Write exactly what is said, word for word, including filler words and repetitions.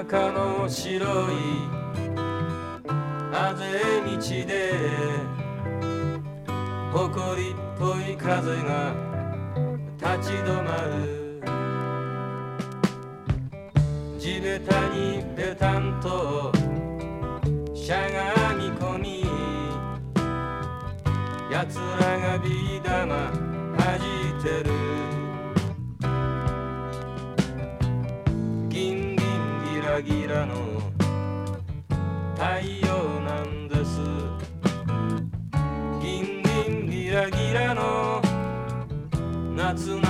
中の白いあぜ道で誇りっぽい風が立ち止まる。地べたにべたんとしゃがみ込み、やつらがビー玉はじいてる。ギンギンギラギラの太陽なんです。ギンギンギラギラの夏の